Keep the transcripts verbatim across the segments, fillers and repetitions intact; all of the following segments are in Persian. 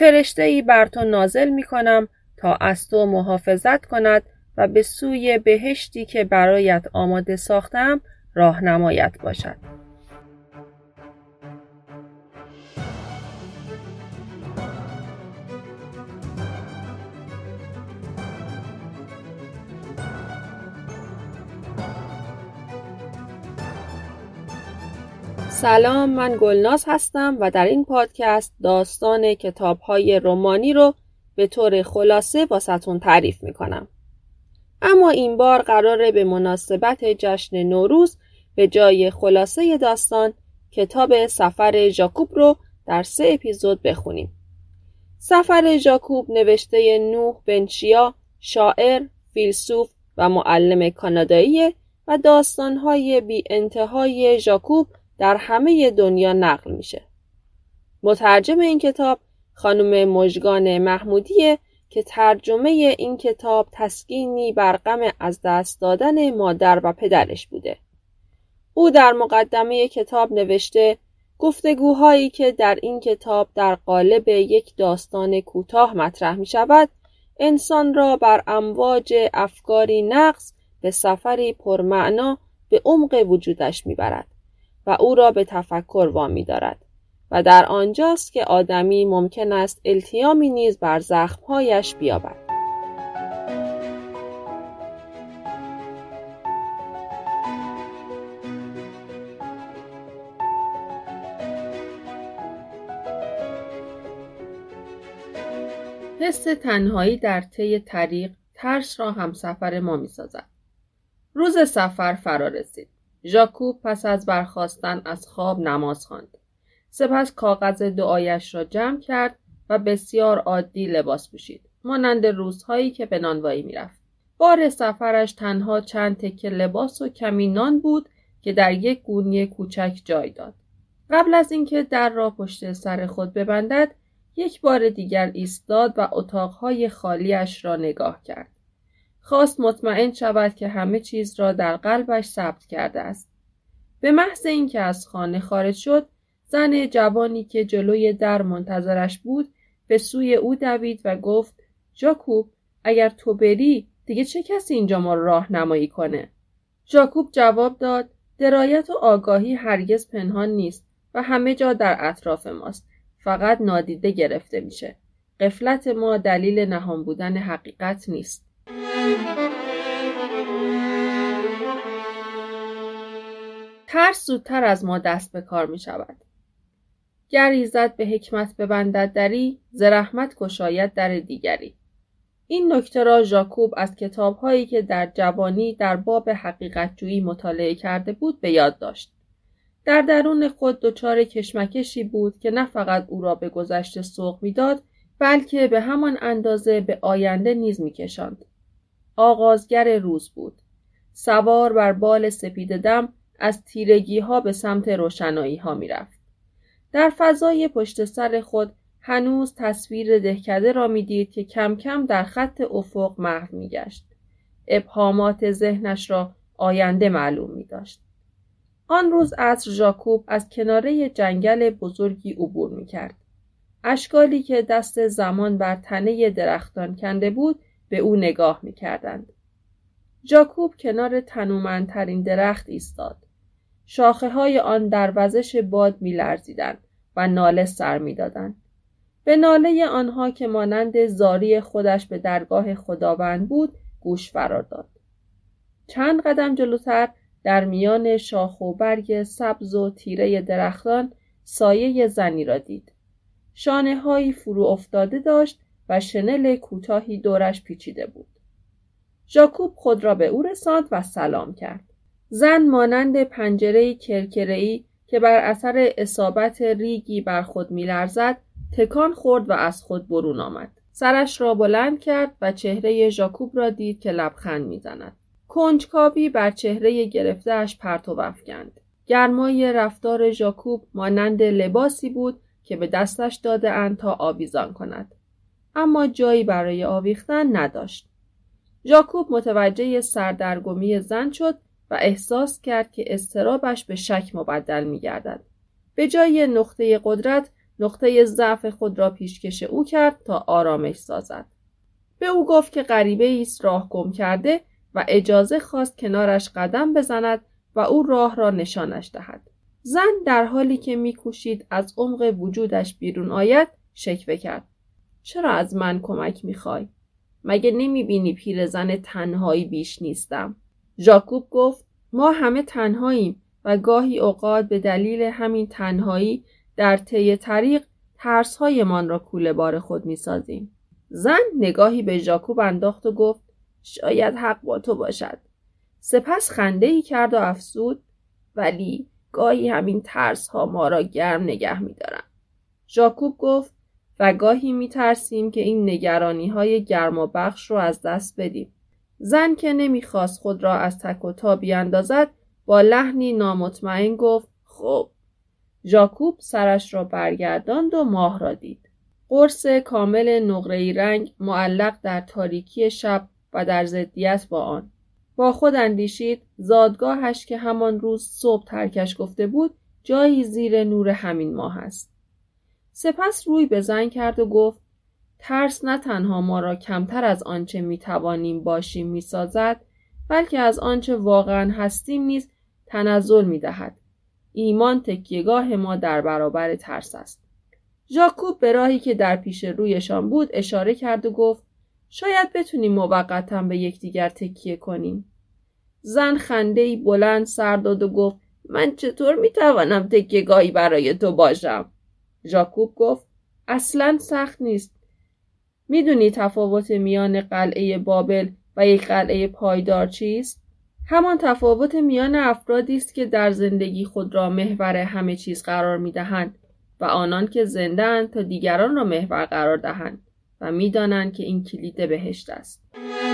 فرشته‌ای بر تو نازل می کنم تا از تو محافظت کند و به سوی بهشتی که برایت آماده ساختم راهنمایت باشد. سلام، من گلناز هستم و در این پادکست داستان کتاب‌های رمانی رو به طور خلاصه واسهتون تعریف می‌کنم. اما این بار قراره به مناسبت جشن نوروز به جای خلاصه داستان کتاب سفر ژاکوب رو در سه اپیزود بخونیم. سفر ژاکوب نوشته نوح بن شیا، شاعر، فیلسوف و معلم کانادایی و داستان‌های بی انتهای ژاکوب در همه دنیا نقل میشه. مترجم این کتاب خانم مژگان محمودیه که ترجمه این کتاب تسکینی بر غم از دست دادن مادر و پدرش بوده. او در مقدمه کتاب نوشته گفتگوهایی که در این کتاب در قالب یک داستان کوتاه مطرح می شود، انسان را بر امواج افکاری نغز به سفری پرمعنا به عمق وجودش می برد و او را به تفکر وامی دارد و در آنجاست که آدمی ممکن است التیامی نیز بر زخمهایش بیابد. حس تنهایی در طی طریق ترس را همسفر ما می سازد. روز سفر فرا رسید. ژاکوب پس از برخاستن از خواب نماز خواند. سپس کاغذ دعایش را جمع کرد و بسیار عادی لباس پوشید، مانند روزهایی که به نانوایی می‌رفت. بار سفرش تنها چند تکه لباس و کمی نان بود که در یک گونی کوچک جای داد. قبل از اینکه در را پشت سر خود ببندد، یک بار دیگر ایستاد و اتاقهای خالیش را نگاه کرد. خواست مطمئن شود که همه چیز را در قلبش ثبت کرده است. به محض اینکه از خانه خارج شد، زن جوانی که جلوی در منتظرش بود به سوی او دوید و گفت ژاکوب، اگر تو بری دیگه چه کسی اینجا ما راهنمایی کنه؟ ژاکوب جواب داد درایت و آگاهی هرگز پنهان نیست و همه جا در اطراف ماست، فقط نادیده گرفته میشه. غفلت ما دلیل نهان بودن حقیقت نیست. ترس زودتر از ما دست به کار می شود. گر ایزد به حکمت ببندد دری، ز رحمت گشاید در دیگری. این نکته را ژاکوب از کتاب‌هایی که در جوانی در باب حقیقت جویی مطالعه کرده بود به یاد داشت. در درون خود دچار کشمکشی بود که نه فقط او را به گذشته سوق می‌داد، بلکه به همان اندازه به آینده نیز می‌کشاند. آغازگر روز بود. سوار بر بال سپید دم از تیرگی ها به سمت روشنایی ها می رفت. در فضای پشت سر خود هنوز تصویر دهکده را می دید که کم کم در خط افق محو می گشت. ابهامات ذهنش را آینده معلوم می داشت. آن روز عصر ژاکوب از کناره جنگل بزرگی عبور می کرد. اشکالی که دست زمان بر تنه درختان کنده بود به او نگاه می کردند. ژاکوب کنار تنومندترین درخت ایستاد. شاخه های آن در وزش باد می لرزیدند و ناله سر می دادند. به ناله آنها که مانند زاری خودش به درگاه خداوند بود گوش فرا داد. چند قدم جلوتر در میان شاخ و برگ سبز و تیره درختان سایه زنی را دید. شانه هایی فرو افتاده داشت و شنل کوتاهی دورش پیچیده بود. ژاکوب خود را به او رساند و سلام کرد. زن مانند پنجره کرکره‌ای که بر اثر اصابت ریگی بر خود می‌لرزد، تکان خورد و از خود برون آمد. سرش را بلند کرد و چهره ژاکوب را دید که لبخند می‌زند. کنجکاوی بر چهره گرفته‌اش پرتو افکند. گرمای رفتار ژاکوب مانند لباسی بود که به دستش داده اند تا آویزان کند. اما جایی برای آویختن نداشت. ژاکوب متوجه سردرگمی زن شد و احساس کرد که اضطرابش به شک مبدل می‌گردد. به جای نقطه قدرت نقطه ضعف خود را پیشکش او کرد تا آرامش سازد. به او گفت که غریبه ایست راه گم کرده و اجازه خواست کنارش قدم بزند و او راه را نشانش دهد. زن در حالی که می‌کوشید از عمق وجودش بیرون آید، شکوه کرد. چرا از من کمک می‌خوای؟ مگه نمی‌بینی پیرزن تنهایی بیش نیستم؟ ژاکوب گفت ما همه تنهاییم و گاهی اوقات به دلیل همین تنهایی در طی طریق ترس‌هایمان را کوله بار خود می‌سازیم. زن نگاهی به ژاکوب انداخت و گفت شاید حق با تو باشد. سپس خنده‌ای کرد و افسود ولی گاهی همین ترس‌ها ما را گرم نگه می‌دارند. ژاکوب گفت و گاهی می‌ترسیم که این نگرانی‌های گرمابخش رو از دست بدیم. زن که نمی‌خواست خود را از تک و تا بیاندازد با لحنی نامطمئن گفت خب. ژاکوب سرش را برگرداند و ماه را دید. قرص کامل نقره‌ای رنگ معلق در تاریکی شب و در ضدیت با آن. با خود اندیشید زادگاهش که همان روز صبح ترکش گفته بود جایی زیر نور همین ماه است. سپس روی به زن کرد و گفت ترس نه تنها ما را کمتر از آنچه میتوانیم باشیم میسازد بلکه از آنچه واقعا هستیم نیز تنزل میدهد. ایمان تکیهگاه ما در برابر ترس است. ژاکوب به راهی که در پیش رویشان بود اشاره کرد و گفت شاید بتونیم موقتاً به یکدیگر تکیه کنیم. زن خنده‌ای بلند سر داد و گفت من چطور میتوانم تکیهگاهی برای تو باشم؟ ژاکوب گفت اصلاً سخت نیست. میدونی تفاوت میان قلعه بابل و یک قلعه پایدار چیست؟ همان تفاوت میان افرادی است که در زندگی خود را محور همه چیز قرار میدهند و آنان که زنده‌اند تا دیگران را محور قرار دهند و میدانند که این کلید بهشت است.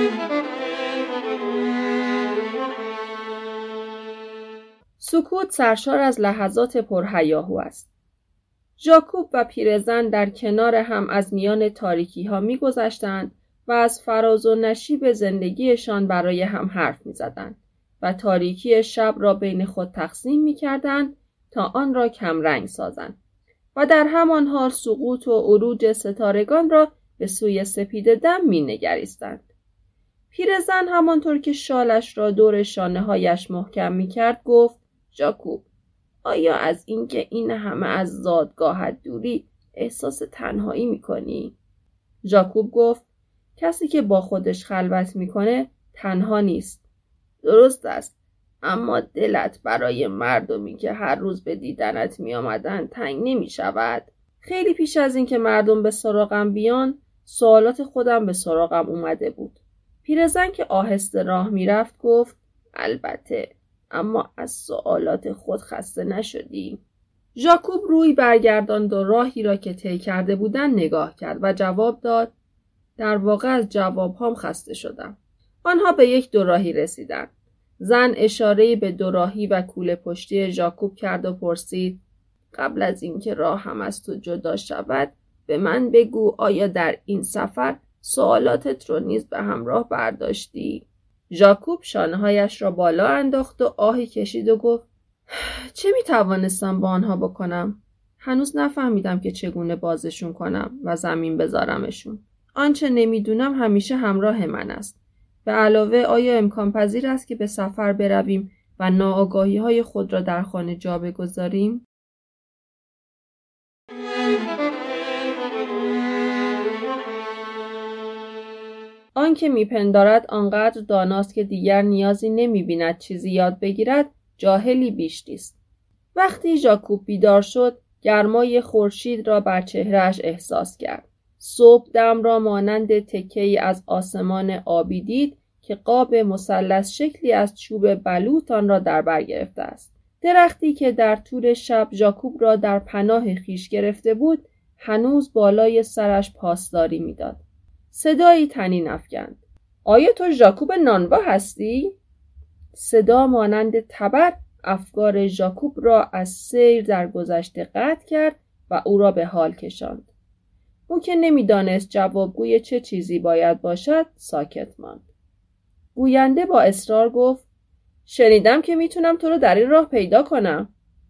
سکوت سرشار از لحظات پرهیاهو است. ژاکوب و پیرزن در کنار هم از میان تاریکی ها می گذشتند و از فراز و نشیب زندگیشان برای هم حرف می زدند و تاریکی شب را بین خود تقسیم می کردند تا آن را کم رنگ سازند و در همان حال سقوط و عروج ستارگان را به سوی سپید دم می نگریستند. پیرزن همانطور که شالش را دور شانه هایش محکم می کرد گفت ژاکوب آیا از اینکه این همه از زادگاهت دوری احساس تنهایی میکنی؟ ژاکوب گفت کسی که با خودش خلوت میکنه تنها نیست. درست است، اما دلت برای مردمی که هر روز به دیدنت میآمدن تنگ نمیشود؟ خیلی پیش از اینکه مردم به سراغم بیان سوالات خودم به سراغم اومده بود. پیرزن که آهسته راه میرفت گفت البته، اما از سوالات خود خسته نشدی؟ ژاکوب روی برگرداند و راهی را که طی کرده بودند نگاه کرد و جواب داد در واقع از جوابهام خسته شدم. آنها به یک دوراهی رسیدند. زن اشاره‌ای به دوراهی و کوله پشتی ژاکوب کرد و پرسید قبل از اینکه راهم از تو جدا شود به من بگو آیا در این سفر سوالاتت رو نیز به همراه برداشتی؟ ژاکوب شانه‌هایش را بالا انداخت و آهی کشید و گفت چه میتوانستم با آنها بکنم؟ هنوز نفهمیدم که چگونه بازشون کنم و زمین بذارمشون. آنچه نمیدونم همیشه همراه من است. به علاوه آیا امکان پذیر است که به سفر برویم و ناآگاهی‌های خود را در خانه جا بگذاریم؟ آن که میپندارد آنقدر داناست که دیگر نیازی نمیبیند چیزی یاد بگیرد جاهلی بیش نیست. وقتی ژاکوب بیدار شد گرمای خورشید را بر چهرهش احساس کرد. صبح دم را مانند تکه‌ای از آسمان آبی دید که قاب مثلث شکلی از چوب بلوط آن را در بر گرفته است. درختی که در طول شب ژاکوب را در پناه خیش گرفته بود هنوز بالای سرش پاسداری میداد. صدایی طنین افکند. آیا تو ژاکوب نانوا هستی؟ صدا مانند تبر افکار ژاکوب را از سیر در گذشته قطع کرد و او را به حال کشاند. او که نمیدانست جوابگوی چه چیزی باید باشد ساکت ماند. گوینده با اصرار گفت شنیدم که میتونم تو رو در این راه پیدا کنم.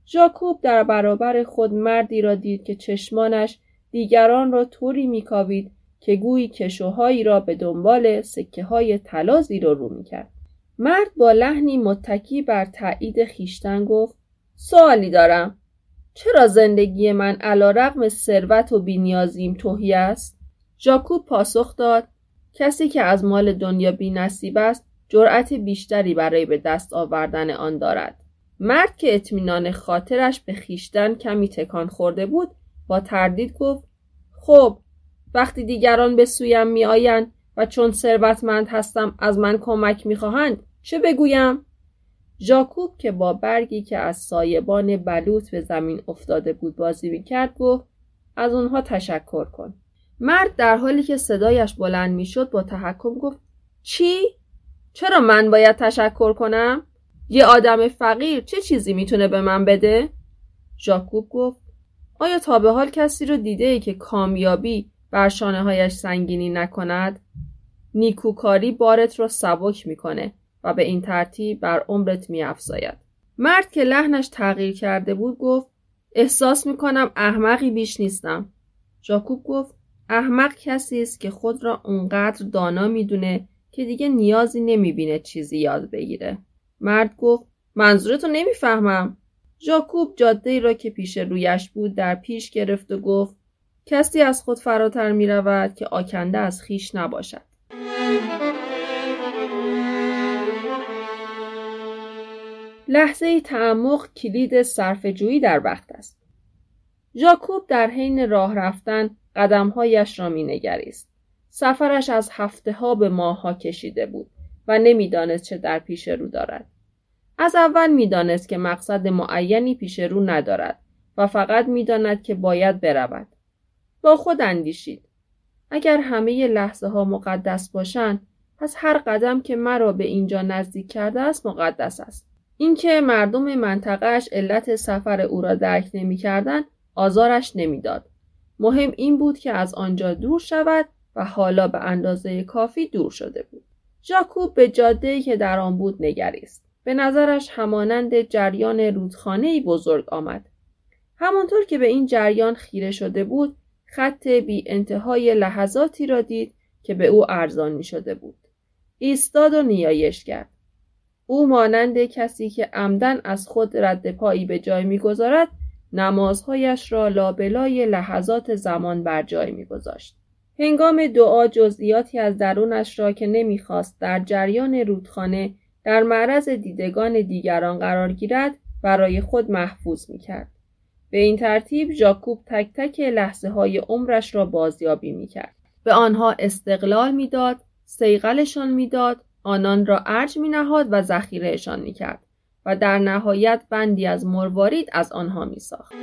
ژاکوب در برابر خود مردی را دید که چشمانش دیگران را طوری میکاوید که گویی کشوهایی را به دنبال سکه های طلا زیر و رو میکرد. مرد با لحنی متکی بر تایید خیشتن گفت: سوالی دارم. چرا زندگی من علیرغم ثروت و بی‌نیازیم تهی است؟ ژاکوب پاسخ داد: کسی که از مال دنیا بی‌نصیب است، جرأت بیشتری برای به دست آوردن آن دارد. مرد که اطمینان خاطرش به خیشتن کمی تکان خورده بود، با تردید گفت: خب، وقتی دیگران به سویم می آیند و چون ثروتمند هستم از من کمک می خواهند، چه بگویم؟ ژاکوب که با برگی که از سایبان بلوط به زمین افتاده بود بازی می کرد گفت: از اونها تشکر کن. مرد در حالی که صدایش بلند می شد با تحکم گفت: چی؟ چرا من باید تشکر کنم؟ یه آدم فقیر چه چیزی میتونه به من بده؟ ژاکوب گفت: آیا تا به حال کسی رو دیده ای که کامیابی بر شانه هایش سنگینی نکند؟ نیکوکاری بارت رو سبک میکنه و به این ترتیب بر عمرت میافزاید. مرد که لحنش تغییر کرده بود گفت: احساس میکنم احمقی بیش نیستم. ژاکوب گفت: احمق کسی است که خود را اونقدر دانا میدونه که دیگه نیازی نمیبینه چیزی یاد بگیره. مرد گفت: منظورتو نمیفهمم. ژاکوب جاده‌ای را که پیش رویش بود در پیش گرفت و گفت: کسی از خود فراتر میرود که آکنده از خیش نباشد. لحظه‌ای تعمق کلید صرفه‌جویی در وقت است. ژاکوب در حین راه رفتن قدم‌هایش را می‌نگریست. سفرش از هفته‌ها به ماه‌ها کشیده بود و نمی‌دانست چه در پیش رو دارد. از اول می‌دانست که مقصد معینی پیش رو ندارد و فقط می‌داند که باید برود. با خود اندیشید: اگر همه لحظه‌ها مقدس باشند، پس هر قدم که مرا به اینجا نزدیک کرده است مقدس است. اینکه مردم منطقه‌اش علت سفر او را درک نمی‌کردند، آزارش نمی‌داد. مهم این بود که از آنجا دور شود و حالا به اندازه کافی دور شده بود. ژاکوب به جاده‌ای که در آن بود نگریست. به نظرش همانند جریان رودخانه‌ای بزرگ آمد. همانطور که به این جریان خیره شده بود، خط بی انتهای لحظاتی را دید که به او ارزان می شده بود. ایستاد و نیایش کرد. او مانند کسی که عمدن از خود رد پایی به جای می گذارد، نمازهایش را لابلای لحظات زمان بر جای می گذاشت. هنگام دعا جزئیاتی از درونش را که نمی خواست در جریان رودخانه در معرض دیدگان دیگران قرار گیرد برای خود محفوظ می کرد. به این ترتیب ژاکوب تک تک لحظه های عمرش را بازیابی می کرد. به آنها استقلال می داد، صیقلشان می داد، آنان را ارج می نهاد و ذخیرهشان می کرد و در نهایت بندی از مروارید از آنها می ساخت.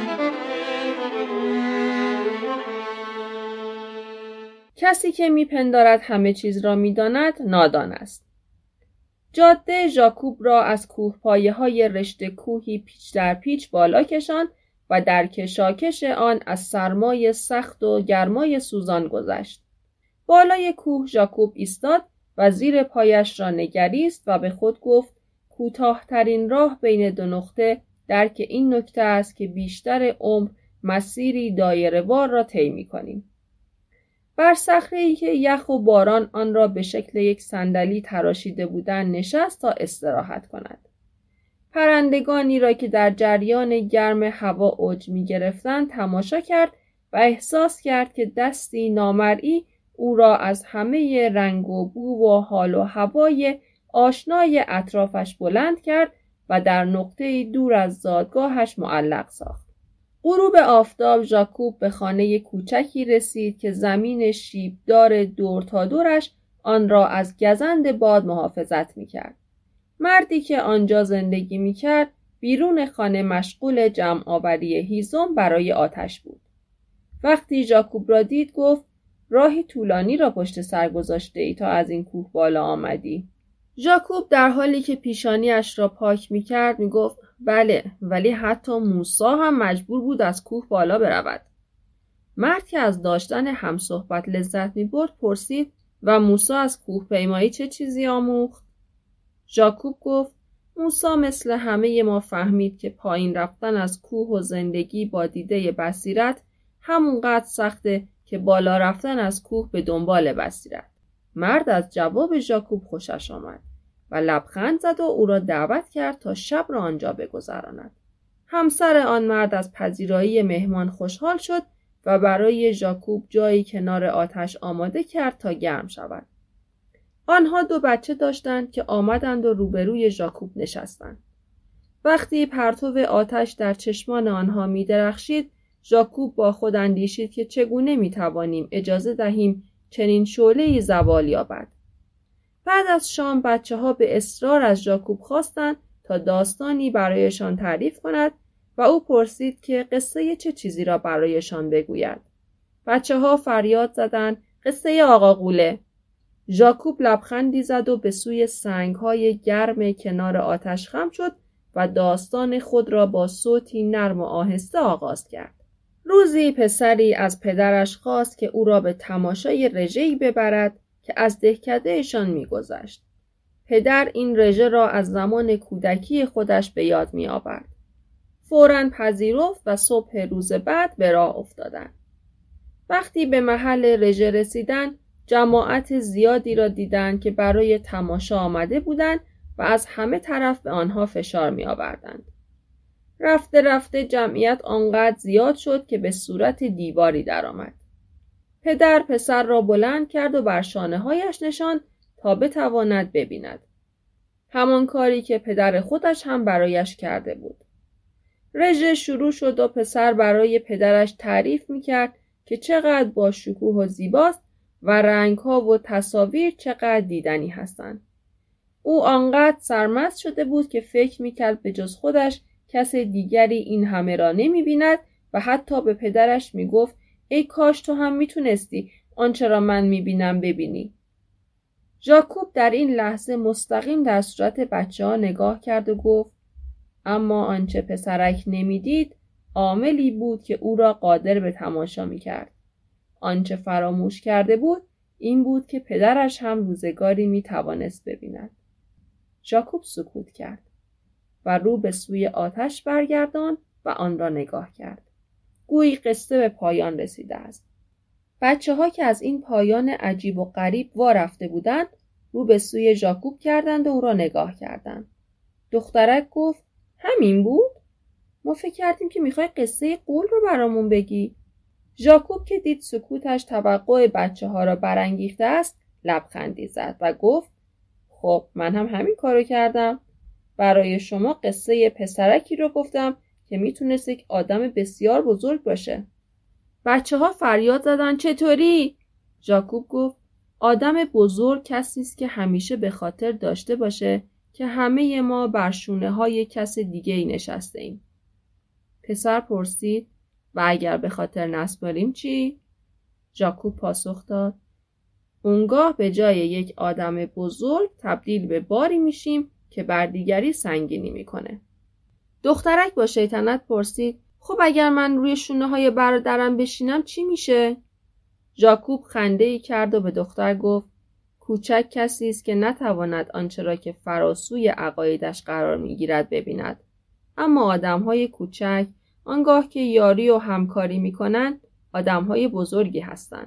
کسی که می پندارد همه چیز را می داند نادان است. جاده ژاکوب را از کوهپایه های رشته کوهی پیچ در پیچ بالا کشاند و در کشاکش آن از سرمای سخت و گرمای سوزان گذشت. بالای کوه ژاکوب ایستاد و زیر پایش را نگریست و به خود گفت: کوتاه‌ترین راه بین دو نقطه درک این نکته است که بیشتر عمر مسیری دایره‌وار را طی می‌کنیم. بر صخره‌ای که یخ و باران آن را به شکل یک صندلی تراشیده بودند نشست تا استراحت کند. پرندگانی را که در جریان گرم هوا اوج می‌گرفتند تماشا کرد و احساس کرد که دستی نامرئی او را از همه رنگ و بو و حال و هوای آشنای اطرافش بلند کرد و در نقطه‌ای دور از زادگاهش معلق ساخت. غروب آفتاب ژاکوب به خانه کوچکی رسید که زمین شیبدار دور تا دورش آن را از گزند باد محافظت می‌کرد. مردی که آنجا زندگی می‌کرد بیرون خانه مشغول جمع آوری هیزم برای آتش بود. وقتی ژاکوب را دید گفت: راهی طولانی را پشت سر گذاشته ای تا از این کوه بالا آمدی. ژاکوب در حالی که پیشانیش را پاک می‌کرد می‌گفت: بله، ولی حتی موسی هم مجبور بود از کوه بالا برود. مرد که از داشتن همصحبت لذت می‌برد پرسید: و موسی از کوه پیمایی چه چیزی آموخت؟ ژاکوب گفت: موسی مثل همه ما فهمید که پایین رفتن از کوه و زندگی با دیده بصیرت همونقدر سخته که بالا رفتن از کوه به دنبال بصیرت. مرد از جواب ژاکوب خوشش آمد و لبخند زد و او را دعوت کرد تا شب را آنجا بگذراند. همسر آن مرد از پذیرایی مهمان خوشحال شد و برای ژاکوب جایی کنار آتش آماده کرد تا گرم شود. آنها دو بچه داشتند که آمدند و روبروی ژاکوب نشستند. وقتی پرتو آتش در چشمان آنها می درخشید، ژاکوب با خود اندیشید که چگونه می توانیم اجازه دهیم چنین شعله‌ای زوال یابد. بعد از شام بچه ها به اصرار از ژاکوب خواستند تا داستانی برایشان تعریف کند و او پرسید که قصه چه چیزی را برایشان بگوید. بچه ها فریاد زدند قصه آقا غوله. ژاکوب لبخندی زد و به سوی سنگ‌های گرم کنار آتش خم شد و داستان خود را با صوتی نرم و آهسته آغاز کرد. روزی پسری از پدرش خواست که او را به تماشای رژه‌ای ببرد که از دهکده‌شان می‌گذشت. پدر این رژه را از زمان کودکی خودش به یاد می‌آورد. فوراً پذیرفت و صبح روز بعد به راه افتادند. وقتی به محل رژه رسیدند، جماعت زیادی را دیدند که برای تماشا آمده بودند و از همه طرف به آنها فشار می آوردند. رفته رفته جمعیت آنقدر زیاد شد که به صورت دیواری درآمد. پدر پسر را بلند کرد و بر شانه‌هایش نشاند تا بتواند ببیند. همان کاری که پدر خودش هم برایش کرده بود. رژه شروع شد و پسر برای پدرش تعریف می‌کرد که چقدر با شکوه و زیباست و رنگ‌ها و تصاویر چقدر دیدنی هستند. او آنقدر سرمست شده بود که فکر می‌کرد به جز خودش کس دیگری این همه را نمی‌بیند و حتی به پدرش می‌گفت ای کاش تو هم می‌تونستی آنچه را من می‌بینم ببینی. ژاکوب در این لحظه مستقیم در صورت بچه‌ها نگاه کرد و گفت اما آنچه پسرک نمی‌دید عاملی بود که او را قادر به تماشا می‌کرد. آنچه فراموش کرده بود این بود که پدرش هم روزگاری می‌توانست ببیند. ژاکوب سکوت کرد و رو به سوی آتش برگرداند و آن را نگاه کرد. گویی قصه به پایان رسیده است. بچه‌ها که از این پایان عجیب و غریب وا رفته بودند، رو به سوی ژاکوب کردند و او را نگاه کردند. دخترک گفت همین بود؟ ما فکر کردیم که میخوای قصه غول رو برامون بگی. ژاکوب که دید سکوتش توقع بچه‌ها را برانگیخته است، لبخندی زد و گفت خب من هم همین کارو کردم. برای شما قصه پسرکی رو گفتم که میتونست یک آدم بسیار بزرگ باشه. بچه‌ها فریاد زدن چطوری؟ ژاکوب گفت آدم بزرگ کسی است که همیشه به خاطر داشته باشه که همه ما بر شونه‌های کس دیگه‌ای نشسته‌ایم. پسر پرسید و اگر به خاطر نسپاریم چی؟ ژاکوب پاسخ داد اونگاه به جای یک آدم بزرگ تبدیل به باری میشیم که بر دیگری سنگینی میکنه. دخترک با شیطنت پرسید خب اگر من روی شونه‌های برادرم بشینم چی میشه؟ ژاکوب خنده‌ای کرد و به دختر گفت کوچک کسی است که نتواند آنچه را که فراسوی عقایدش قرار میگیرد ببیند. اما آدم‌های کوچک آنگاه که یاری و همکاری میکنند آدم‌های بزرگی هستند.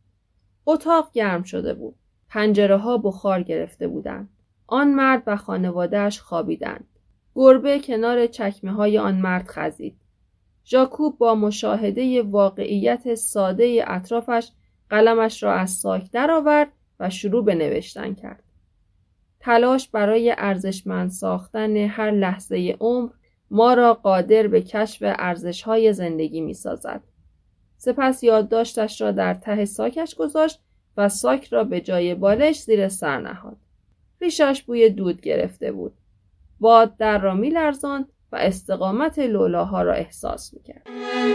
اتاق گرم شده بود. پنجره‌ها بخار گرفته بودند. آن مرد و خانواده‌اش خوابیدند. گربه کنار چکمه‌های آن مرد خزید. ژاکوب با مشاهده واقعیت ساده اطرافش قلمش را از ساک درآورد و شروع به نوشتن کرد. تلاش برای ارزشمند ساختن هر لحظه عمر ما را قادر به کشف ارزش‌های زندگی می‌سازد. سپس یادداشتش را در ته ساکش گذاشت و ساک را به جای بالش زیر سر نهاد. ریشش بوی دود گرفته بود. باد در را می‌لرزاند و استقامت لولاها را احساس می‌کرد.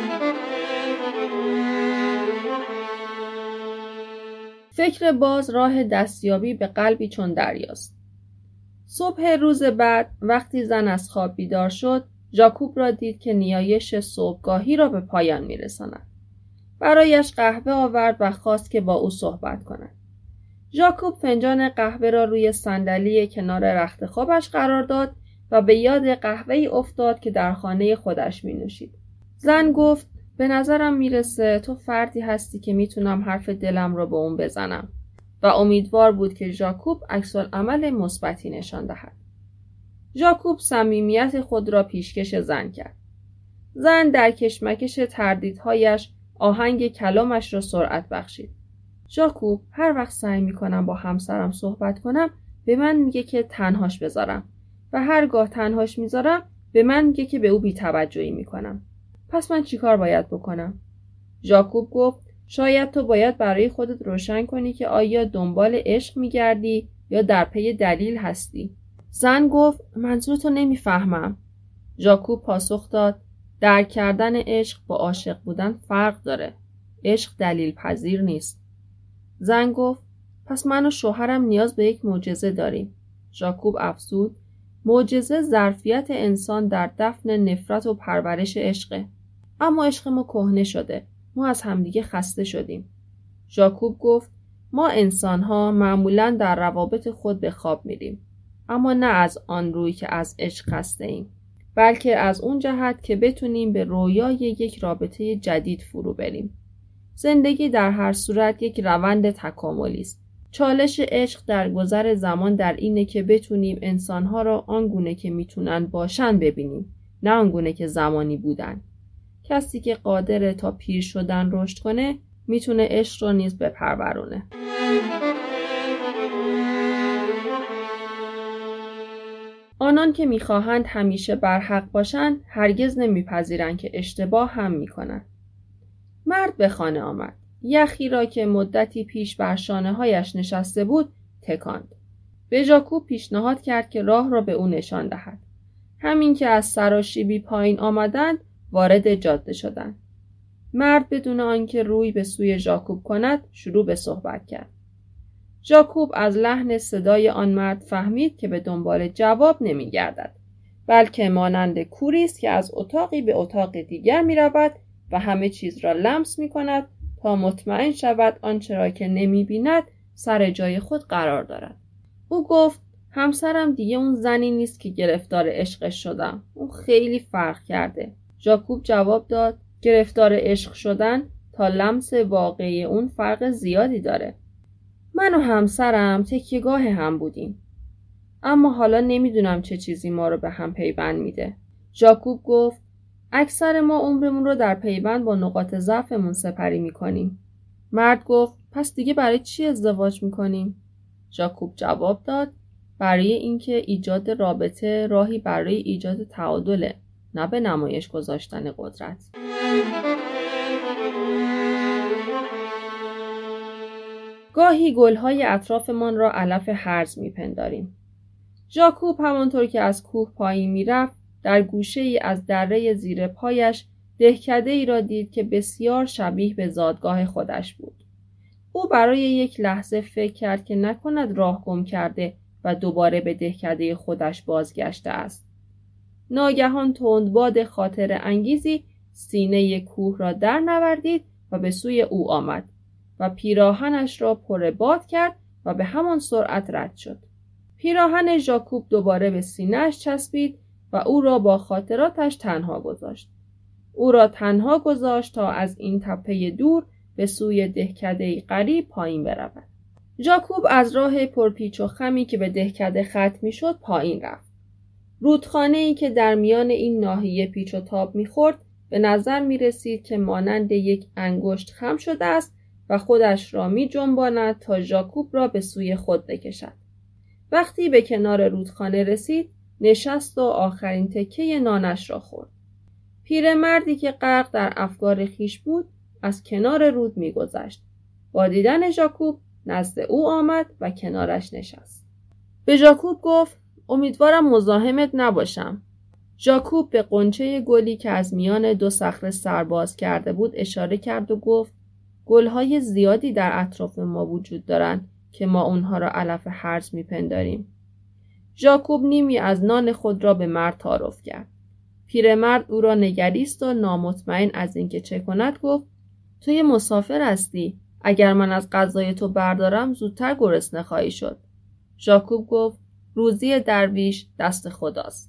فکر باز راه دستیابی به قلبی چون دریاست. صبح روز بعد وقتی زن از خواب بیدار شد، ژاکوب را دید که نیایش صبحگاهی را به پایان می‌رساند. برایش قهوه آورد و خواست که با او صحبت کند. ژاکوب فنجان قهوه را روی صندلی کنار رخت خوابش قرار داد و به یاد قهوه‌ای افتاد که در خانه خودش می نوشید. زن گفت به نظرم میرسه تو فردی هستی که میتونم حرف دلم رو به اون بزنم و امیدوار بود که ژاکوب عکس‌العمل مثبتی نشان دهد. ژاکوب صمیمیت خود را پیشکش زن کرد. زن در کشمکش تردیدهایش آهنگ کلامش را سرعت بخشید. ژاکوب هر وقت سعی میکنم با همسرم صحبت کنم به من میگه که تنهاش بذارم و هرگاه تنهاش میذارم به من میگه که به او بی‌توجهی میکنم. پس من چیکار باید بکنم؟ ژاکوب گفت شاید تو باید برای خودت روشن کنی که آیا دنبال عشق میگردی یا در پی دلیل هستی. زن گفت منظورتو نمیفهمم. ژاکوب پاسخ داد درک کردن عشق با عاشق بودن فرق داره. عشق دلیل پذیر نیست. زن گفت پس من و شوهرم نیاز به یک معجزه داریم. ژاکوب افزود معجزه ظرفیت انسان در دفن نفرت و پرورش عشقه. اما عشق ما کهنه شده. ما از همدیگه خسته شدیم. ژاکوب گفت ما انسان‌ها معمولاً در روابط خود به خواب میریم. اما نه از آن روی که از عشق خسته ایم، بلکه از اون جهت که بتونیم به رویای یک رابطه جدید فرو بریم. زندگی در هر صورت یک روند تکاملی است. چالش عشق در گذر زمان در اینه که بتونیم انسان‌ها را آنگونه که میتونن باشن ببینیم، نه آنگونه که زمانی بودن. کسی که قادره تا پیر شدن رشد کنه میتونه عشق رو نیز بپرورونه. آنان که میخواهند همیشه بر حق باشند هرگز نمیپذیرند که اشتباه هم میکنند. مرد به خانه آمد. یخی را که مدتی پیش بر شانه هایش نشسته بود تکاند. به ژاکوب پیشنهاد کرد که راه را به او نشان دهد. همین که از سراشیبی پایین آمدند وارد جاده شدند. مرد بدون آنکه روی به سوی ژاکوب کند شروع به صحبت کرد. ژاکوب از لحن صدای آن مرد فهمید که به دنبال جواب نمی‌گردد، بلکه مانند کوری است که از اتاقی به اتاق دیگر می‌رود و همه چیز را لمس می‌کند تا مطمئن شود آنچه را که نمی‌بیند سر جای خود قرار دارد. او گفت همسرم دیگه اون زنی نیست که گرفتار عشقش شدم. اون خیلی فرق کرده. ژاکوب جواب داد گرفتار عشق شدن تا لمس واقعی اون فرق زیادی داره. من و همسرم تکیهگاه هم بودیم. اما حالا نمیدونم چه چیزی ما رو به هم پیوند میده. ژاکوب گفت اکثر ما عمرمون رو در پیوند با نقاط ضعفمون سپری میکنیم. مرد گفت پس دیگه برای چی ازدواج میکنیم؟ ژاکوب جواب داد برای اینکه ایجاد رابطه راهی برای ایجاد تعادله، نه به نمایش گذاشتن قدرت. گاهی گل‌های اطرافمان را علف هرز می‌پنداریم. ژاکوب همانطور که از کوه پایین می‌رفت، در گوشه‌ای از دره زیر پایش دهکده‌ای را دید که بسیار شبیه به زادگاه خودش بود. او برای یک لحظه فکر کرد که نکند راه گم کرده و دوباره به دهکده خودش بازگشته است. ناگهان تندباد خاطر انگیزی سینه کوه را در نوردید و به سوی او آمد و پیراهنش را پر باد کرد و به همان سرعت رد شد. پیراهن ژاکوب دوباره به سینه‌اش چسبید و او را با خاطراتش تنها گذاشت. او را تنها گذاشت تا از این تپه دور به سوی دهکده غریب پایین برود. ژاکوب از راه پرپیچ و خمی که به دهکده ختم می‌شد پایین رفت. رودخانه‌ای که در میان این ناحیه پیچ و تاب می‌خورد به نظر می‌رسید که مانند یک انگشت خم شده است و خودش را می‌جنباند تا ژاکوب را به سوی خود بکشد. وقتی به کنار رودخانه رسید، نشست و آخرین تکه نانش را خورد. پیرمردی که غرق در افکار خویش بود، از کنار رود می‌گذشت. با دیدن ژاکوب نزد او آمد و کنارش نشست. به ژاکوب گفت: امیدوارم مزاحمت نباشم. ژاکوب به غنچه گلی که از میان دو صخره سرباز کرده بود اشاره کرد و گفت: گل‌های زیادی در اطراف ما وجود دارند که ما اونها را علف هرز میپنداریم. ژاکوب نیمی از نان خود را به مرد تعارف کرد. پیرمرد او را نگریست و نامطمئن از اینکه چه کند گفت: تو یه مسافر هستی. اگر من از غذای تو بردارم زودتر گرسنه خواهی شد. ژاکوب گفت: روزی درویش دست خداست.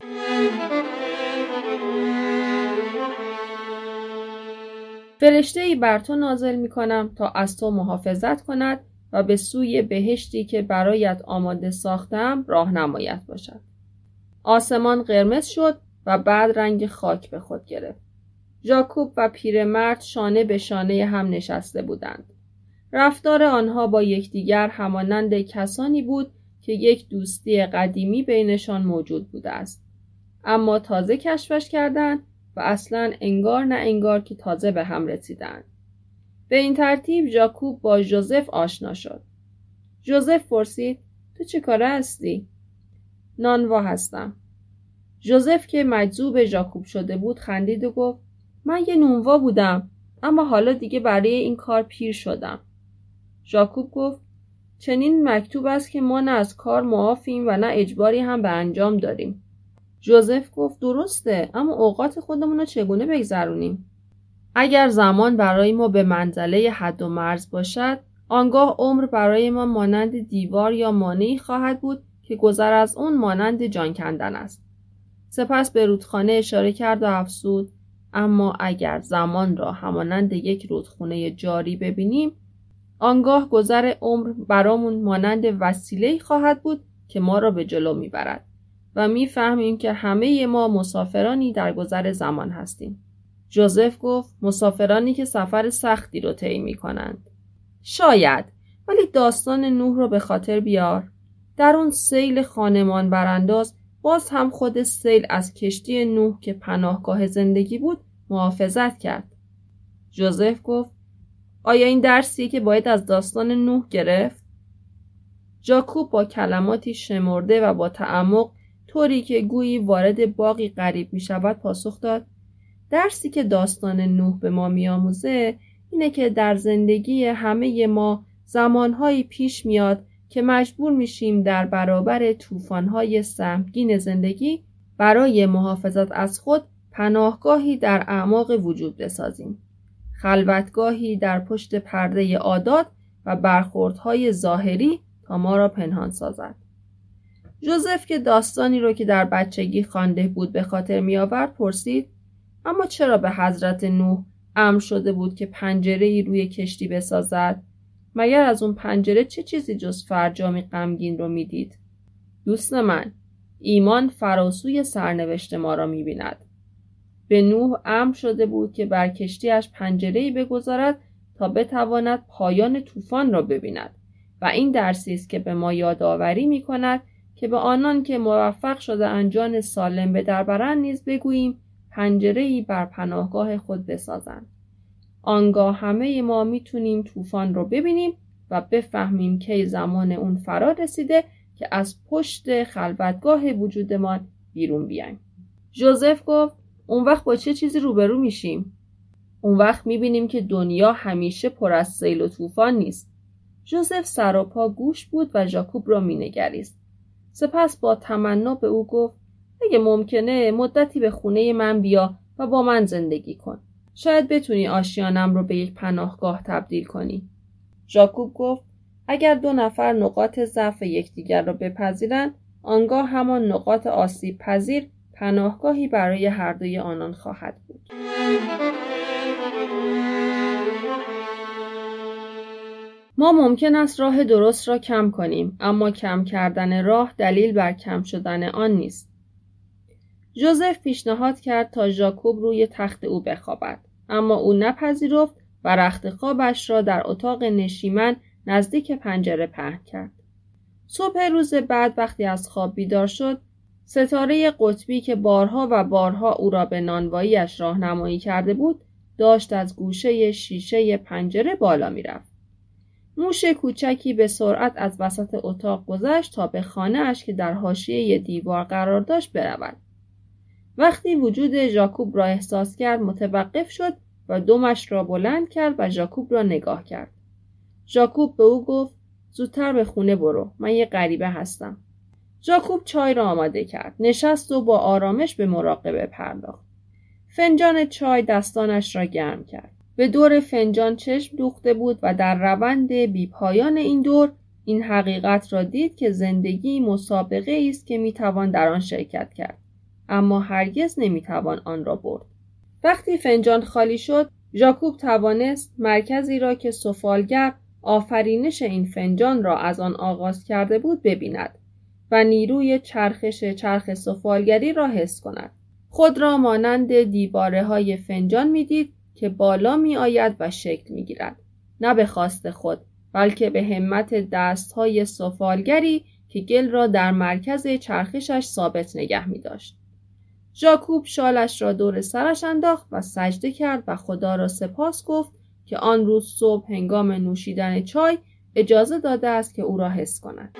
فرشته‌ای بر تو نازل می‌کنم تا از تو محافظت کند و به سوی بهشتی که برایت آماده ساختم راهنمایت باشد. آسمان قرمز شد و بعد رنگ خاک به خود گرفت. ژاکوب و پیرمرد شانه به شانه هم نشسته بودند. رفتار آنها با یکدیگر همانند کسانی بود که یک دوستی قدیمی بینشان موجود بوده است. اما تازه کشفش کردند و اصلاً انگار نه انگار که تازه به هم رسیدند. به این ترتیب ژاکوب با ژوزف آشنا شد. ژوزف پرسید: تو چه کاره هستی؟ نانوا هستم. ژوزف که مجذوب ژاکوب شده بود خندید و گفت: من یه نونوا بودم، اما حالا دیگه برای این کار پیر شدم. ژاکوب گفت: چنین مکتوب است که ما نه از کار معافیم و نه اجباری هم به انجام داریم. ژوزف گفت: درسته، اما اوقات خودمون رو چگونه بگذرونیم؟ اگر زمان برای ما به منزله حد و مرز باشد، آنگاه عمر برای ما مانند دیوار یا مانعی خواهد بود که گذر از اون مانند جان کندن است. سپس به رودخانه اشاره کرد و افزود: اما اگر زمان را همانند یک رودخانه جاری ببینیم، آنگاه گذر عمر برامون مانند وسیله‌ای خواهد بود که ما را به جلو میبرد و میفهمیم که همه ما مسافرانی در گذر زمان هستیم. ژوزف گفت: مسافرانی که سفر سختی رو طی می‌کنند. شاید، ولی داستان نوح رو به خاطر بیار. در اون سیل خانمان برانداز باز هم خود سیل از کشتی نوح که پناهگاه زندگی بود محافظت کرد. ژوزف گفت: آیا این درسیه که باید از داستان نوح گرفت؟ ژاکوب با کلماتی شمرده و با تعمق طوری که گویی وارد باغی غریب می شود پاسخ داد: درسی که داستان نوح به ما می آموزه اینه که در زندگی همه ما زمانهایی پیش میاد که مجبور میشیم در برابر طوفان‌های سهمگین زندگی برای محافظت از خود پناهگاهی در اعماق وجود بسازیم. خلوتگاهی در پشت پرده عادات و برخوردهای ظاهری تا ما را پنهان سازد. ژوزف که داستانی رو که در بچگی خوانده بود به خاطر می آورد پرسید: اما چرا به حضرت نوح امر شده بود که پنجره‌ای روی کشتی بسازد؟ مگر از اون پنجره چه چیزی جز فرجامی غمگین رو میدید؟ دوست من، ایمان فراسوی سرنوشت ما را می‌بیند. به نوح امر شده بود که بر کشتیش پنجره‌ای بگذارد تا بتواند پایان طوفان را ببیند و این درسی است که به ما یادآوری می‌کند که به آنان که موفق شده انجام سالم به در برند نیز بگوییم پنجره‌ای بر پناهگاه خود بسازند. آنگاه همه ما میتونیم طوفان رو ببینیم و بفهمیم که زمان اون فرا رسیده که از پشت خلوتگاه وجودمان بیرون بیایم. ژوزف گفت: اون وقت با چه چیزی روبرو میشیم؟ اون وقت میبینیم که دنیا همیشه پر از سیل و طوفان نیست. ژوزف سر و پا گوش بود و ژاکوب را مینگریست. سپس با تمنا به او گفت: اگه ممکنه مدتی به خونه من بیا و با من زندگی کن. شاید بتونی آشیانم رو به یک پناهگاه تبدیل کنی. ژاکوب گفت: اگر دو نفر نقاط ضعف یکدیگر را بپذیرند، آنگاه همان نقاط آسیب پذیر پناهگاهی برای هر دوی آنان خواهد بود. ما ممکن است راه درست را کم کنیم، اما کم کردن راه دلیل بر کم شدن آن نیست. ژوزف پیشنهاد کرد تا ژاکوب روی تخت او بخوابد، اما او نپذیرفت و رخت خوابش را در اتاق نشیمن نزدیک پنجره پهن کرد. صبح روز بعد وقتی از خواب بیدار شد، ستاره قطبی که بارها و بارها او را به نانوایی‌اش راهنمایی کرده بود، داشت از گوشه شیشه پنجره بالا می‌رفت. موش کوچکی به سرعت از وسط اتاق گذشت تا به خانه‌اش که در حاشیه دیوار قرار داشت برود. وقتی وجود ژاکوب را احساس کرد متوقف شد و دمش را بلند کرد و ژاکوب را نگاه کرد. ژاکوب به او گفت: زودتر به خونه برو، من یه غریبه هستم. ژاکوب چای را آماده کرد، نشست و با آرامش به مراقبه پرداخت. فنجان چای دستانش را گرم کرد. به دور فنجان چشم دوخته بود و در روند بی‌پایان این دور این حقیقت را دید که زندگی مسابقه است که میتوان در آن شرکت کرد. اما هرگز نمیتوان آن را برد. وقتی فنجان خالی شد، ژاکوب توانست مرکزی را که سفالگر آفرینش این فنجان را از آن آغاز کرده بود ببیند و نیروی چرخش چرخ سفالگری را حس کند. خود را مانند دیواره های فنجان میدید که بالا می آید و شکل می گیرد. نه به خواست خود، بلکه به همت دست های سفالگری که گل را در مرکز چرخشش ثابت نگه می داشت. ژاکوب شالش را دور سرش انداخت و سجده کرد و خدا را سپاس گفت که آن روز صبح هنگام نوشیدن چای اجازه داده است که او را حس کند.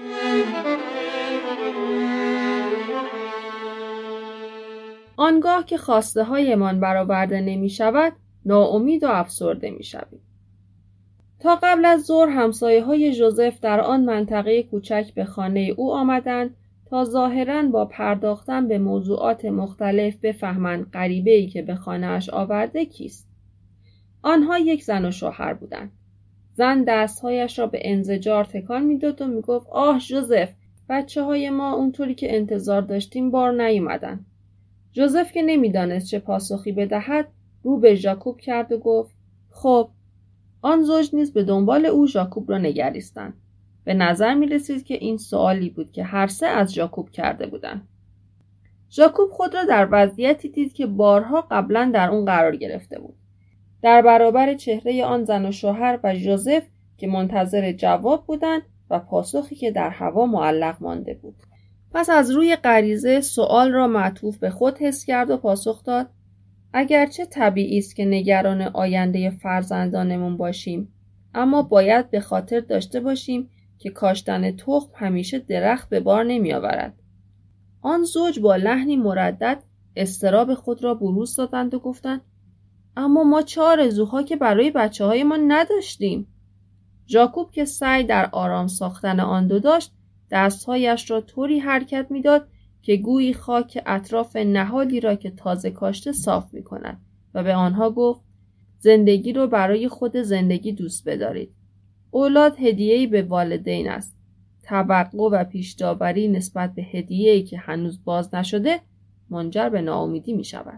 آنگاه که خواسته هایمان برآورده نمی شود، ناامید و افسرده می شویم. تا قبل از ظهر همسایه های ژوزف در آن منطقه کوچک به خانه او آمدند تا ظاهراً با پرداختن به موضوعات مختلف بفهمند غریبه‌ای که به خانه‌اش آورده کیست. آنها یک زن و شوهر بودند. زن دستهایش را به انزجار تکان میداد و میگفت آه ژوزف، بچه های ما اونطوری که انتظار داشتیم بار نیومدن. ژوزف که نمیدانست چه پاسخی بدهد، رو به ژاکوب کرد و گفت خب. آن زوج نیز به دنبال او ژاکوب را نگریستند. به نظر می رسید که این سوالی بود که هر سه از ژاکوب کرده بودند. ژاکوب خود را در وضعیتی دید که بارها قبلا در اون قرار گرفته بود. در برابر چهره آن زن و شوهر و ژوزف که منتظر جواب بودند و پاسخی که در هوا معلق مانده بود. پس از روی غریزه سوال را معطوف به خود حس کرد و پاسخ داد اگرچه طبیعی است که نگران آینده فرزندانمون باشیم، اما باید به خاطر داشته باشیم که کاشتن تخم همیشه درخت به بار نمی آورد. آن زوج با لحنی مردد اضطراب خود را بروز دادند و گفتند اما ما چه آرزوها که برای بچه های ما نداشتیم. ژاکوب که سعی در آرام ساختن آن دو داشت، دستهایش را طوری حرکت میداد که گویی خاک اطراف نهالی را که تازه کاشته صاف می کند و به آنها گفت زندگی رو برای خود زندگی دوست بدارید. اولاد هدیه‌ای به والدین است. توقع و پیش‌داوری نسبت به هدیه‌ای که هنوز باز نشده منجر به ناامیدی می شود.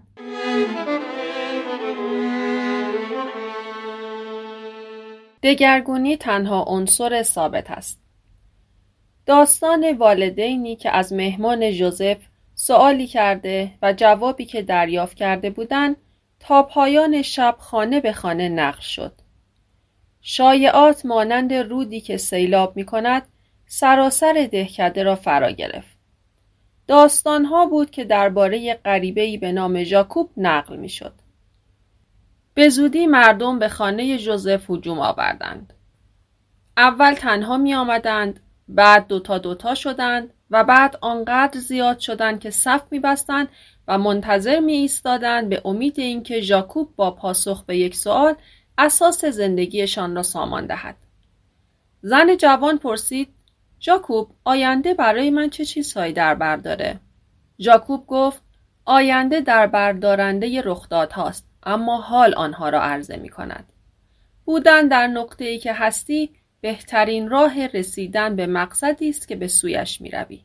دگرگونی تنها عنصر ثابت است. داستان والدینی که از مهمان ژوزف سوالی کرده و جوابی که دریافت کرده بودند تا پایان شب خانه به خانه نقل شد. شایعات مانند رودی که سیلاب می کند سراسر دهکده را فرا گرفت. داستانها بود که درباره غریبه‌ای به نام ژاکوب نقل می شد. به زودی مردم به خانه ژوزف هجوم آوردند. اول تنها می آمدند، بعد دوتا دوتا شدند و بعد آنقدر زیاد شدند که صف می بستند و منتظر می ایستادند به امید اینکه ژاکوب با پاسخ به یک سوال اساس زندگیشان را سامان دهد. زن جوان پرسید ژاکوب آینده برای من چه چیزهایی در بر داره؟ ژاکوب گفت آینده در بر دارنده رخدادهاست، اما حال آنها را عرضه می کند. بودن در نقطه‌ای که هستی بهترین راه رسیدن به مقصدی است که به سویش می روی.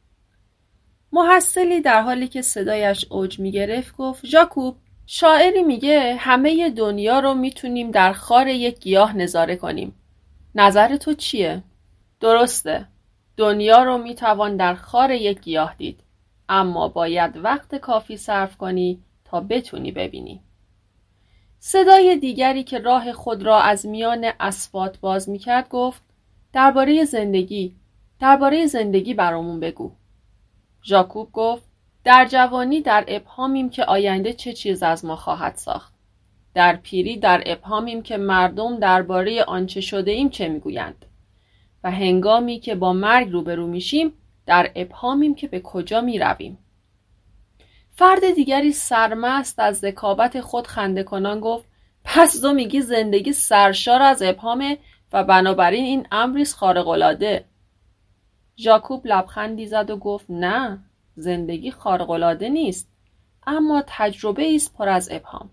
محصلی در حالی که صدایش اوج می گرفت گفت ژاکوب شاعری میگه همه دنیا رو میتونیم در خار یک گیاه نظاره کنیم. نظر تو چیه؟ درسته. دنیا رو میتوان در خار یک گیاه دید. اما باید وقت کافی صرف کنی تا بتونی ببینی. صدای دیگری که راه خود را از میان اصوات باز میکرد گفت درباره زندگی، درباره زندگی برامون بگو. ژاکوب گفت در جوانی در ابهامیم که آینده چه چیز از ما خواهد ساخت. در پیری در ابهامیم که مردم درباره آنچه شده ایم چه میگویند. و هنگامی که با مرگ روبرو میشیم در ابهامیم که به کجا میرویم. فرد دیگری سرمست از ذکاوت خود خنده کنان گفت پس تو میگی زندگی سرشار از ابهامه و بنابراین این امریست خارق‌العاده. ژاکوب لبخندی زد و گفت نه، زندگی خارق‌العاده نیست، اما تجربه است پر از ابهام.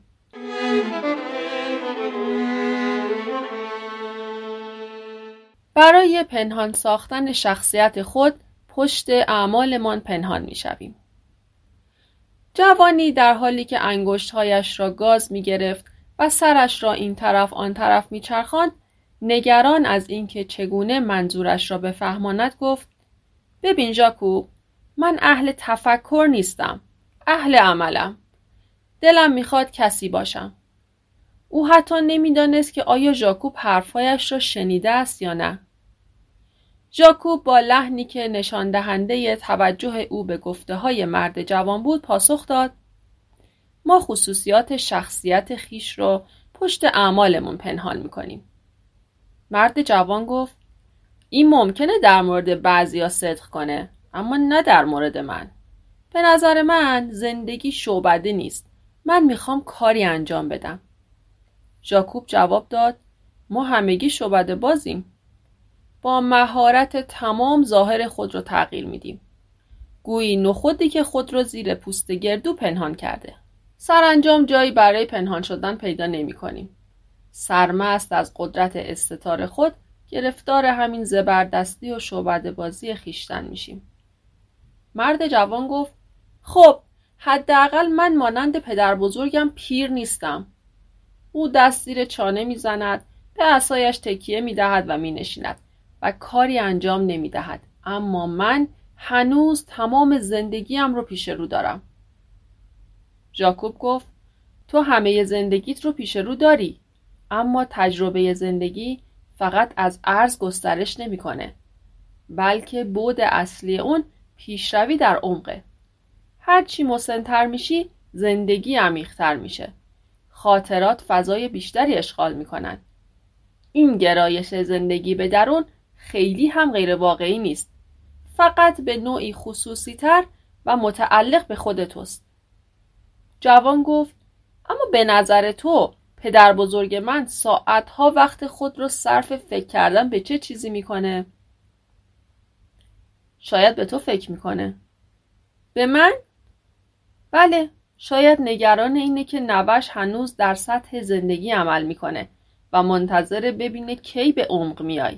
برای پنهان ساختن شخصیت خود پشت اعمالمان پنهان می‌شویم. جوانی در حالی که انگشت‌هایش را گاز می‌گرفت و سرش را این طرف آن طرف می‌چرخاند، نگران از اینکه چگونه منظورش را بفهماند گفت: ببین ژاکوب، من اهل تفکر نیستم، اهل عملم. دلم می‌خواد کسی باشم. او حتی نمی‌دانست که آیا ژاکوب حرفایش را شنیده است یا نه. ژاکوب با لحنی که نشان دهنده توجه او به گفته‌های مرد جوان بود پاسخ داد: ما خصوصیات شخصیت خیش را پشت اعمالمون پنهان می‌کنیم. مرد جوان گفت: این ممکنه در مورد بعضیا صدق کنه، اما نه در مورد من. به نظر من زندگی شعبده نیست. من میخوام کاری انجام بدم. ژاکوب جواب داد: ما همگی شعبده بازیم. با مهارت تمام ظاهر خود را تغییر میدیم. گویی نخودی که خود را زیر پوست گردو پنهان کرده. سرانجام جایی برای پنهان شدن پیدا نمی کنیم. سرمست از قدرت استتار خود گرفتار همین زبردستی و شعبده بازی خیشتن میشیم. مرد جوان گفت: خب حداقل من مانند پدر بزرگم پیر نیستم. او دست زیر چانه میزند، به عصایش تکیه میدهد و مینشیند و کاری انجام نمیدهد. اما من هنوز تمام زندگیم رو پیش رو دارم. ژاکوب گفت: تو همه زندگیت رو پیش رو داری، اما تجربه زندگی فقط از عرض گسترش نمیکنه، بلکه بعد اصلی اون پیشروی در عمقه. هرچی مسن‌تر میشی، زندگی عمیق‌تر میشه. خاطرات فضای بیشتری اشغال میکنن. این گرایش زندگی به درون خیلی هم غیر واقعی نیست. فقط به نوعی خصوصی تر و متعلق به خود توست. جوان گفت: اما به نظر تو پدر بزرگ من ساعتها وقت خود رو صرف فکر کردن به چه چیزی میکنه؟ شاید به تو فکر میکنه. به من؟ بله، شاید نگران اینه که نوش هنوز در سطح زندگی عمل میکنه و منتظر ببینه کی به عمق میای.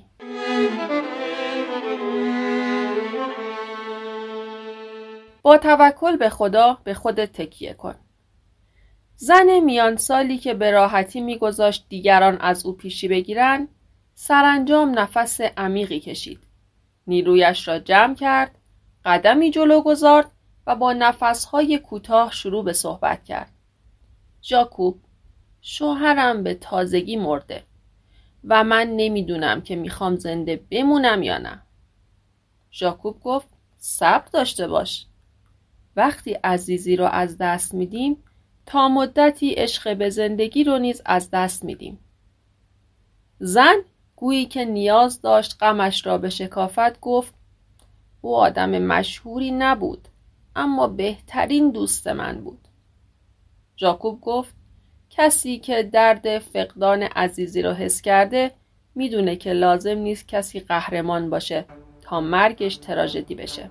با توکل به خدا به خودت تکیه کن. زن میان سالی که به راحتی میگذاشت دیگران از او پیشی بگیرن، سرانجام نفس عمیقی کشید. نیرویش را جمع کرد، قدمی جلو گذارد و با نفسهای کوتاه شروع به صحبت کرد. ژاکوب، شوهرم به تازگی مرده و من نمیدونم که میخوام زنده بمونم یا نه. ژاکوب گفت: صبر داشته باش. وقتی عزیزی رو از دست میدیم، تا مدتی عشق به زندگی رو نیز از دست میدیم. زن گویی که نیاز داشت غمش را به شکافت گفت: او آدم مشهوری نبود، اما بهترین دوست من بود. ژاکوب گفت: کسی که درد فقدان عزیزی رو حس کرده میدونه که لازم نیست کسی قهرمان باشه تا مرگش تراژدی بشه.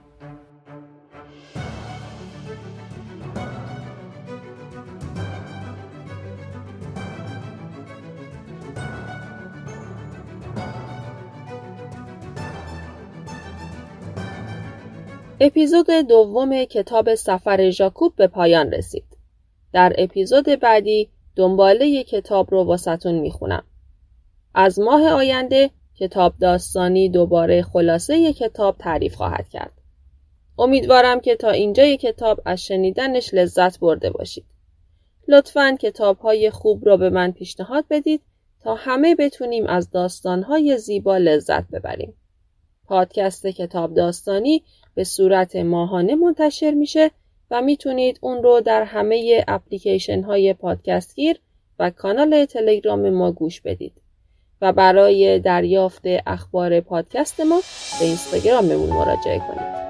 اپیزود دوم کتاب سفر ژاکوب به پایان رسید. در اپیزود بعدی دنباله کتاب رو واسهتون میخونم. از ماه آینده کتاب داستانی دوباره خلاصه کتاب تعریف خواهد کرد. امیدوارم که تا اینجای کتاب از شنیدنش لذت برده باشید. لطفاً کتاب‌های خوب رو به من پیشنهاد بدید تا همه بتونیم از داستان‌های زیبا لذت ببریم. پادکست کتاب داستانی به صورت ماهانه منتشر میشه و میتونید اون رو در همه اپلیکیشن های پادکست گیر و کانال تلگرام ما گوش بدید و برای دریافت اخبار پادکست ما به اینستاگراممون مراجعه کنید.